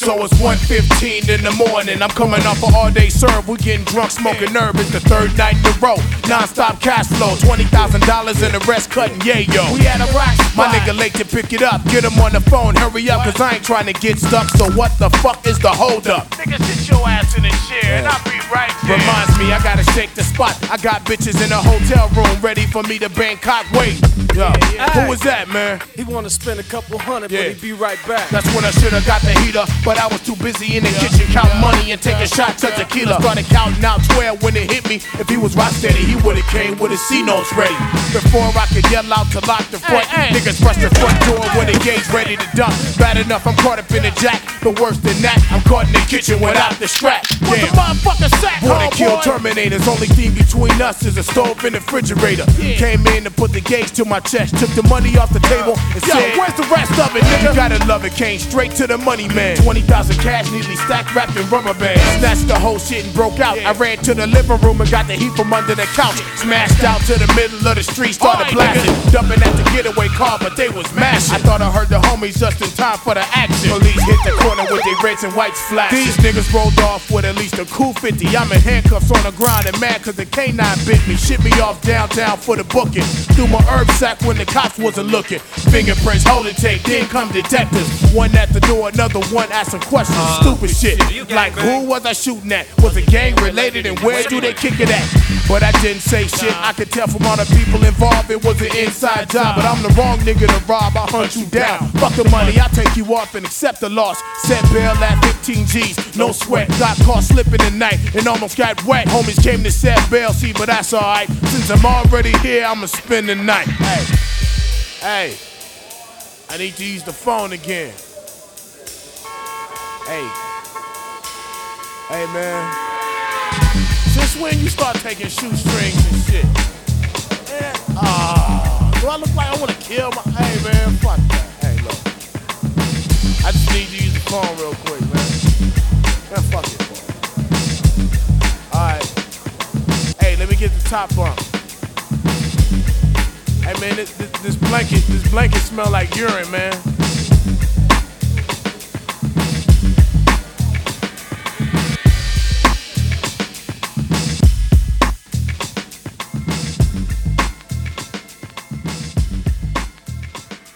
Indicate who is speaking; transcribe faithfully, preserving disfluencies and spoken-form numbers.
Speaker 1: So it's one fifteen in the morning. I'm coming off an all-day serve. We getting drunk, smoking herb. It's the third night in a row. Non-stop cash flow. twenty thousand dollars and the rest cutting yayo. We had a rock spot. My nigga late to pick it up. Get him on the phone. Hurry up, cause I ain't trying to get stuck. So what the fuck is the hold up?
Speaker 2: Nigga, sit your ass in a chair and I'll be right there.
Speaker 1: Reminds me, I gotta shake the spot. I got bitches in a hotel room ready for me to Bangkok. Wait, yo,
Speaker 2: Yeah, yeah.
Speaker 1: who was that, man?
Speaker 3: He wanna spend a couple hundred,
Speaker 1: Yeah.
Speaker 3: but he be right back.
Speaker 1: That's when I should've got the heater, but I was too busy in the kitchen counting money and taking shots of tequila. Started counting out twelve when it hit me. If he was rock steady, he would've came with his C-notes ready. Before I could yell out to lock the front,
Speaker 2: Hey, hey.
Speaker 1: niggas rush the front door with a gauge ready to dump. Bad enough, I'm caught up in the jack, but worse than that, I'm caught in the kitchen without the strap.
Speaker 2: What the
Speaker 1: Damn.
Speaker 2: motherfucker sack,
Speaker 1: Born to kill
Speaker 2: homeboy?
Speaker 1: Terminators, only thing between us is a stove and a refrigerator.
Speaker 2: Yeah.
Speaker 1: Came in and put the gauge to my chest, took the money off the table and
Speaker 2: Yo,
Speaker 1: said,
Speaker 2: where's the rest of it, nigga?
Speaker 1: You gotta love it, came straight to the money man. twenty thousand cash, neatly stacked, wrapped in rubber bands. Snatched the whole shit and broke out.
Speaker 2: Yeah.
Speaker 1: I ran to the living room and got the heat from under the couch. Smashed out to the middle of the street, started
Speaker 2: Alright,
Speaker 1: blasting.
Speaker 2: nigga.
Speaker 1: Dumping at the getaway car, but they was mashing. I thought I heard the homies just in time for the action. Police hit the corner with their reds and whites flashing. These niggas rolled off with at least a cool fifty. I'm in handcuffs on the ground and mad cause the K nine bit me. Shit me off downtown for the booking. Threw my herb sack when the cops wasn't looking. Fingerprints, holding tape, then come detectives. One at the door, another one asking questions. Stupid shit. Like who was I shooting at? Was it gang related and where do they kick it at? But I didn't say shit. I could tell from all the people involved it was an inside job. But I'm the wrong nigga to rob. I hunt you down. Fuck the money, I'll take you off and accept the loss. Set bail at fifteen G's, no sweat. Got caught slipping the night and almost got wet. Homies came to set bail, see, but that's alright. Since I'm already here, I'ma spend the night. Hey, hey, I need to use the phone again. Hey, hey man. Since when you start taking shoestrings and shit? Yeah. Ah, do I look like I wanna kill my? Hey man, fuck that. Hey look, I just need to use the phone real quick, man. Man, fuck it, boy. All right. Hey, let me get the top bunk. Hey man, this, this, this blanket, this blanket smell like urine, man.